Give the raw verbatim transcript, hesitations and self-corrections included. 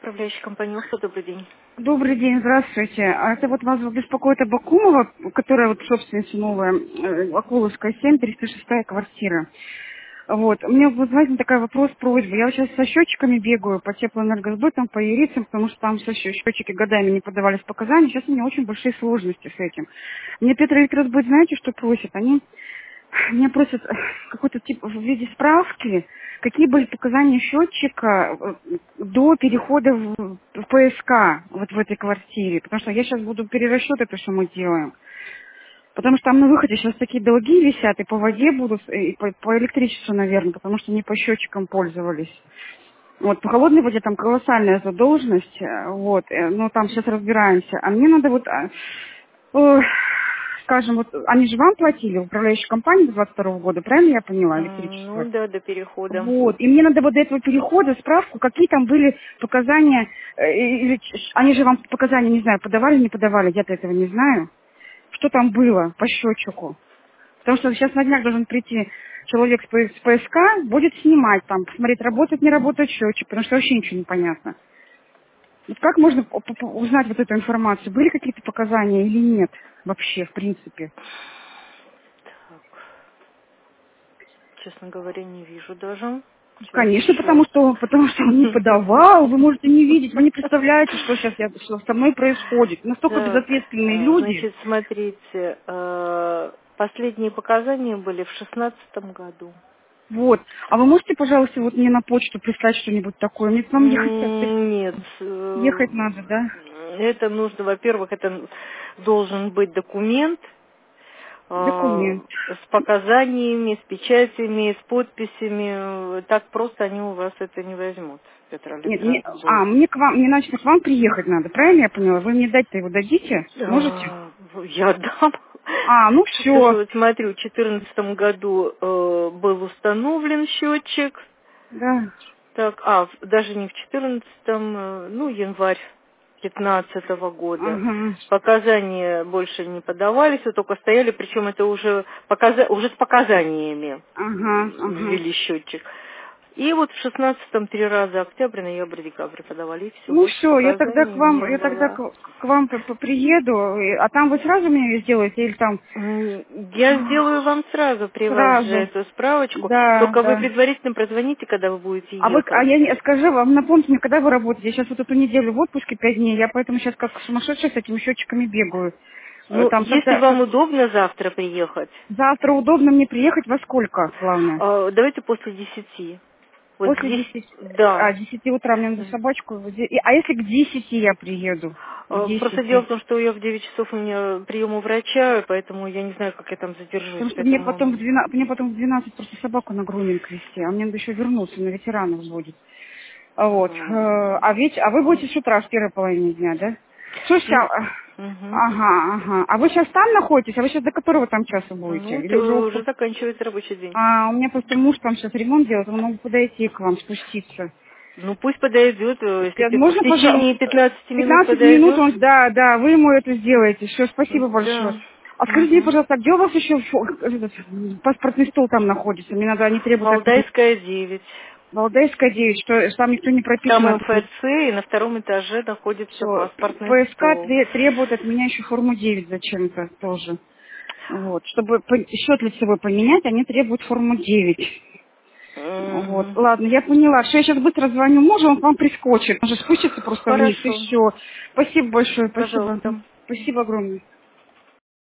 управляющая компания «Уфа». Добрый день. Добрый день, здравствуйте. А это вот вас беспокоит Абакумова, которая вот собственница новая, э, Акуловская, семь, триста шестая квартира. Вот. У меня, вот, знаете, такой вопрос, просьба. Я вот сейчас со счетчиками бегаю по теплоэнергосбытам, по ерицам, потому что там все счетчики годами не подавались показания. Сейчас у меня очень большие сложности с этим. Мне Петроэлектросбыт, знаете, что просит? Они меня просят э, какой-то тип в виде справки, какие были показания счетчика э, до перехода в, в ПСК вот в этой квартире. Потому что я сейчас буду перерасчет это, что мы делаем. Потому что там на выходе сейчас такие долги висят, и по воде будут, и по, по электричеству, наверное, потому что они по счетчикам пользовались. Вот, по холодной воде там колоссальная задолженность, э, вот, э, но там сейчас разбираемся. А мне надо вот, а, э, скажем, вот, они же вам платили, управляющая компания до двадцать второго года, правильно я поняла, М, Ну электричество? да, до перехода. Вот, и мне надо вот до этого перехода справку, какие там были показания, э, или ч- они же вам показания, не знаю, подавали, не подавали, я-то этого не знаю. Что там было по счетчику? Потому что сейчас на днях должен прийти человек с П- с ПСК, будет снимать там, посмотреть, работает, не работает счетчик, потому что вообще ничего не понятно. Вот как можно п- п- узнать вот эту информацию? Были какие-то показания или нет вообще, в принципе? Так, честно говоря, не вижу даже. Сейчас Конечно, еще. потому что, потому что он не подавал, вы можете не видеть, вы не представляете, что сейчас я, что со мной происходит. Настолько Так, безответственные э, люди. значит, смотрите, э, последние показания были в шестнадцатом году. Вот. А вы можете, пожалуйста, вот мне на почту прислать что-нибудь такое? Мне к вам ехать, М, Нет, э, ехать надо, да? это нужно, во-первых, это должен быть документ, э, Документ. с показаниями, с печатями, с подписями. Так просто они у вас это не возьмут, Нет, мне, Петроэлектросбыт. а, мне к вам, мне значит, к вам приехать надо, правильно я поняла? Вы мне дать-то его дадите? Можете? Э, Я дам. А, ну Потому что все. вот смотрю, в две тысячи четырнадцатом году э, был установлен счетчик. Да. Так, а, в- даже не в четырнадцатом, э, ну, январь пятнадцатого года. Ага. Показания больше не подавались, вот только стояли, причем это уже, показа- уже с показаниями Ага, м, ага. ввели счетчик. И вот в шестнадцатом три раза октябрь, ноябрь, декабрь подавали, и все, Ну больше все, я тогда к показаний вам, не я тогда было. к, к вам п- п- приеду, и- а там вы сразу мне её сделаете или там М, Я сделаю вам сразу при вас же сразу? эту справочку, Да, только вы да. предварительно прозвоните, когда вы будете А вы, а ехать. я не, скажи вам, напомните мне, когда вы работаете? Я сейчас вот эту неделю в отпуске пять дней, я поэтому сейчас как сумасшедшая с этими счетчиками бегаю. Э, Ну, Там если когда, вам как, удобно завтра приехать, завтра удобно мне приехать во сколько, главное? э, давайте после десяти. Вот к После десяти, десяти, да. а, десяти утра мне надо собачку. в де- и- А если к десяти я приеду? К Э, Просто дело в десяти. том, что я в девять часов у меня прием у врача, поэтому я не знаю, как я там задержусь, Потому что мне потом в поэтому... двенадцать, мне потом в двенадцать просто собаку на груминг вести, а мне надо еще вернуться, на ветеранов будет. А вот. э, м, А ведь, а вы будете с утра в первой половине дня, да? Слушайте, Ну, а, мгм. ага, ага. А вы сейчас там находитесь? А вы сейчас до которого там часа будете? Ну, Или то уже уже уход- заканчивается рабочий день. А, у меня просто муж там сейчас ремонт делает, он могу подойти к вам, спуститься. Ну, пусть подойдет, э, если Я- пи- в Можно, пожалуйста, течение пятнадцати минут пятнадцать минут, подойдет. он, да, да, вы ему это сделаете. Все, спасибо большое. Да. А скажите мне, Мгм. пожалуйста, а где у вас еще фо- этот, паспортный стол там находится? Мне надо, они требуют определить. Валдайская девять. Валдайская девять, что там никто не Там прописан. МФЦ, и на втором этаже находится Все, паспортный ПСК стол. тре- требует от меня еще форму девять зачем-то тоже. Вот, чтобы по- счет лицевой поменять, они требуют форму девять. Вот, Мгм. ладно, я поняла. Все, я сейчас быстро звоню мужу, он к вам прискочит. Он же спустится просто вниз, и Хорошо. все. Спасибо большое, спасибо. Пожалуйста. Спасибо огромное.